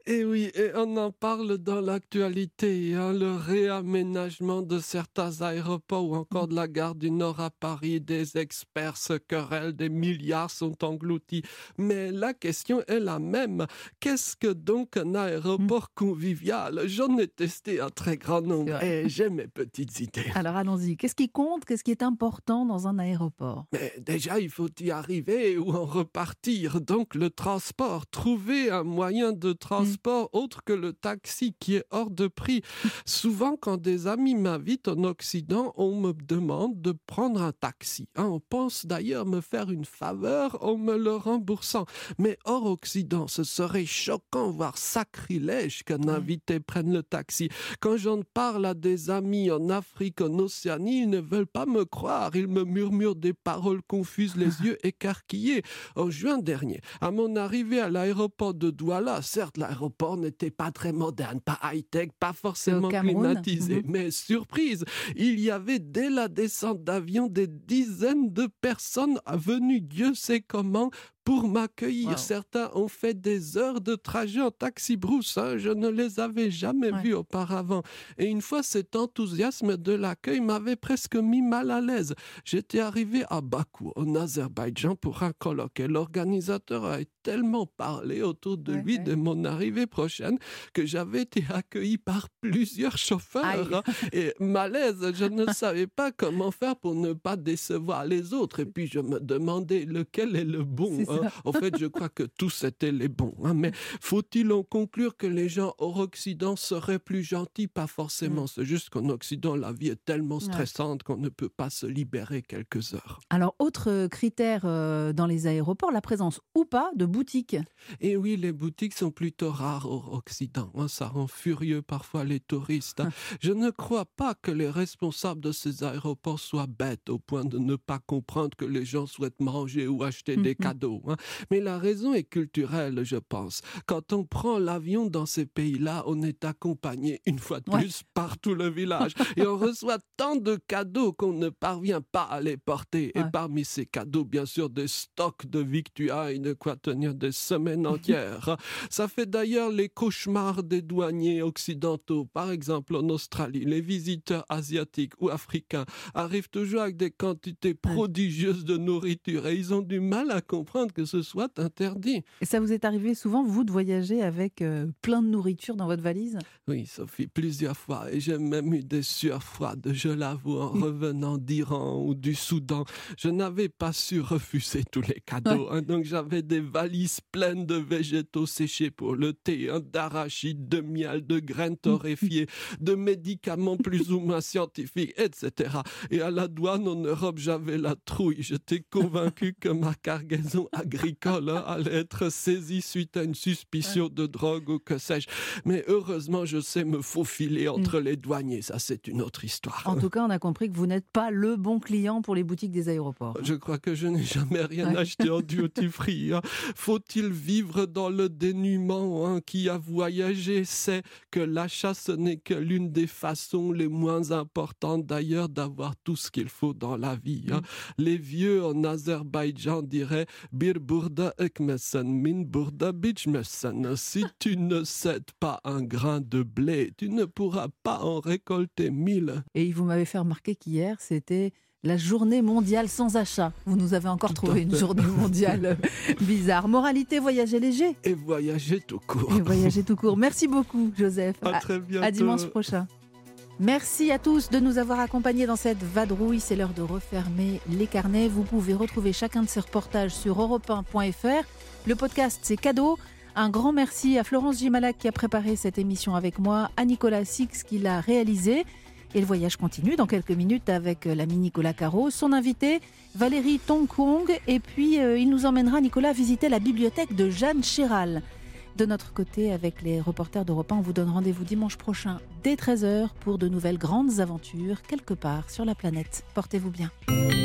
Et oui, et on en parle dans l'actualité, le réaménagement de certains aéroports ou encore de la gare du Nord à Paris. Des experts se querellent, des milliards sont engloutis. Mais la question est la même. Qu'est-ce que donc un aéroport convivial? J'en ai testé un très grand nombre et j'ai mes petites idées. Alors allons-y, qu'est-ce qui compte? Qu'est-ce qui est important dans un aéroport? Mais déjà, il faut y arriver ou en repartir. Donc le transport, trouver un moyen de transport autre que le taxi qui est hors de prix. Souvent, quand des amis m'invitent en Occident, on me demande de prendre un taxi. On pense d'ailleurs me faire une faveur en me le remboursant. Mais hors Occident, ce serait choquant, voire sacrilège qu'un invité prenne le taxi. Quand j'en parle à des amis en Afrique, en Océanie, ils ne veulent pas me croire. Ils me murmurent des paroles confuses, les yeux écarquillés. En juin dernier, à mon arrivée à l'aéroport de Douala, certes, l'aéroport n'était pas très moderne, pas high-tech, pas forcément climatisé. Mais surprise, il y avait dès la descente d'avion des dizaines de personnes venues Dieu sait comment pour m'accueillir. Wow. Certains ont fait des heures de trajet en taxi-brousse. Je ne les avais jamais vus auparavant. Et une fois, cet enthousiasme de l'accueil m'avait presque mis mal à l'aise. J'étais arrivé à Bakou, en Azerbaïdjan, pour un colloque. Et l'organisateur a tellement parlé autour de lui de mon arrivée prochaine que j'avais été accueilli par plusieurs chauffeurs. Et malaise, je ne savais pas comment faire pour ne pas décevoir les autres. Et puis, je me demandais lequel est le bon. En fait, je crois que tous étaient les bons. Mais faut-il en conclure que les gens hors Occident seraient plus gentils? Pas forcément. C'est juste qu'en Occident, la vie est tellement stressante qu'on ne peut pas se libérer quelques heures. Alors, autre critère dans les aéroports, la présence ou pas de boutiques. Et oui, les boutiques sont plutôt rares hors Occident. Ça rend furieux parfois les touristes. Je ne crois pas que les responsables de ces aéroports soient bêtes au point de ne pas comprendre que les gens souhaitent manger ou acheter des cadeaux. Mais la raison est culturelle, je pense. Quand on prend l'avion dans ces pays-là, on est accompagné une fois de plus par tout le village. Et on reçoit tant de cadeaux qu'on ne parvient pas à les porter. Et parmi ces cadeaux, bien sûr, des stocks de victuailles de quoi tenir des semaines entières. Ça fait d'ailleurs les cauchemars des douaniers occidentaux. Par exemple, en Australie, les visiteurs asiatiques ou africains arrivent toujours avec des quantités prodigieuses de nourriture et ils ont du mal à comprendre que ce soit interdit. Et ça vous est arrivé souvent, vous, de voyager avec plein de nourriture dans votre valise? Oui, Sophie, plusieurs fois. Et j'ai même eu des sueurs froides, je l'avoue, en revenant d'Iran ou du Soudan. Je n'avais pas su refuser tous les cadeaux. Donc j'avais des valises pleines de végétaux séchés pour le thé, d'arachides, de miel, de graines torréfiées, de médicaments plus ou moins scientifiques, etc. Et à la douane en Europe, j'avais la trouille. J'étais convaincu que ma cargaison agricole allait être saisie suite à une suspicion de drogue ou que sais-je. Mais heureusement, je sais me faufiler entre les douaniers. Ça, c'est une autre histoire. En tout cas, on a compris que vous n'êtes pas le bon client pour les boutiques des aéroports. Je crois que je n'ai jamais rien acheté en duty-free. Faut-il vivre dans le dénuement? Qui a voyagé sait que l'achat, ce n'est que l'une des façons les moins importantes d'ailleurs d'avoir tout ce qu'il faut dans la vie. Les vieux en Azerbaïdjan diraient Bir burda ekmesen, min burda bichmesen. Si tu ne cèdes pas un grain de blé, tu ne pourras pas en récolter 1000. Et vous m'avez fait remarquer qu'hier, c'était la journée mondiale sans achat. Vous nous avez encore trouvé une journée mondiale bizarre. Moralité, voyager léger. Et voyager tout court. Et voyager tout court. Merci beaucoup, Joseph. À très bientôt. À dimanche prochain. Merci à tous de nous avoir accompagnés dans cette vadrouille. C'est l'heure de refermer les carnets. Vous pouvez retrouver chacun de ces reportages sur europe1.fr. Le podcast, c'est cadeau. Un grand merci à Florence Gimalac qui a préparé cette émission avec moi, à Nicolas Six qui l'a réalisé. Et le voyage continue dans quelques minutes avec l'ami Nicolas Caro, son invité Valérie Tongkong. Et puis il nous emmènera, Nicolas, visiter la bibliothèque de Jeanne Chéral. De notre côté, avec les reporters d'Europe 1, on vous donne rendez-vous dimanche prochain dès 13h pour de nouvelles grandes aventures quelque part sur la planète. Portez-vous bien.